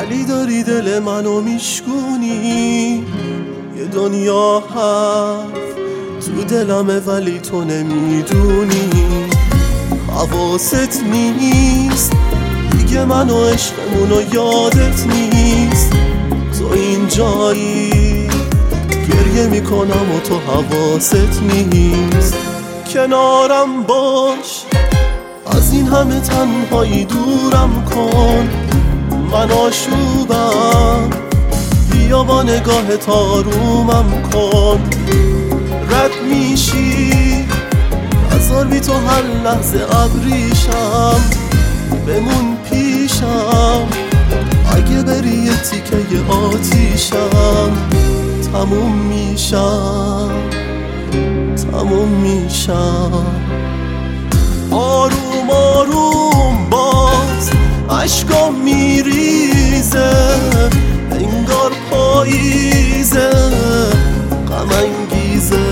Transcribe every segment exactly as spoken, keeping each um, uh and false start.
ولی داری دل منو میشکونی. یه دنیا حرف تو دلمه ولی تو نمیدونی. حواست نیست دیگه من و عشقمونو یادت نیست. تو اینجایی گریه میکنم و تو حواست نیست. کنارم باش از این همه تنهایی دورم کن. من آشوبم بیا با نگاه تارومم کن. رد میشی هزار بی تو هر لحظه ابریشم. بمون پیشم اگه بری یه تیکه آتیشم. تموم میشم تموم میشم. آروم آروم باز عشقام میریزه انگار پاییزه غم انگیزه.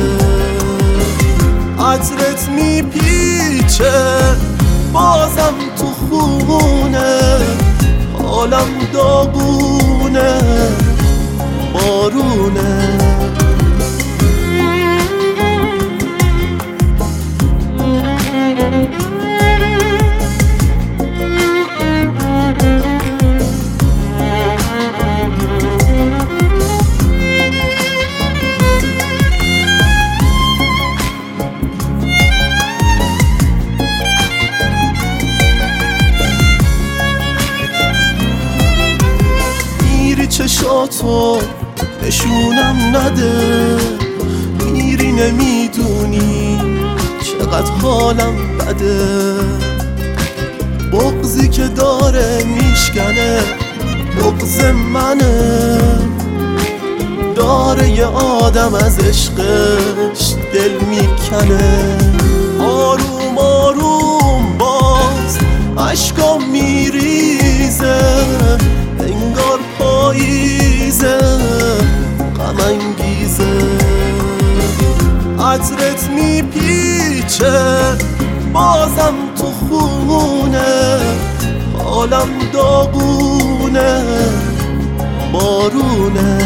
عطرت میپیچه بازم تو خونه. حالم داغونه بارونه. چشاتو نشونم نده. میری نمیدونی چقدر حالم بده. بغضی که داره میشکنه بغض منه. داره یه آدم از عشقش دل میکنه. آروم آروم باز عشقام میریزه انگار پاییزه غم انگیزه. عطرت میپیچه بازم تو خونه. حالم داغونه بارونه.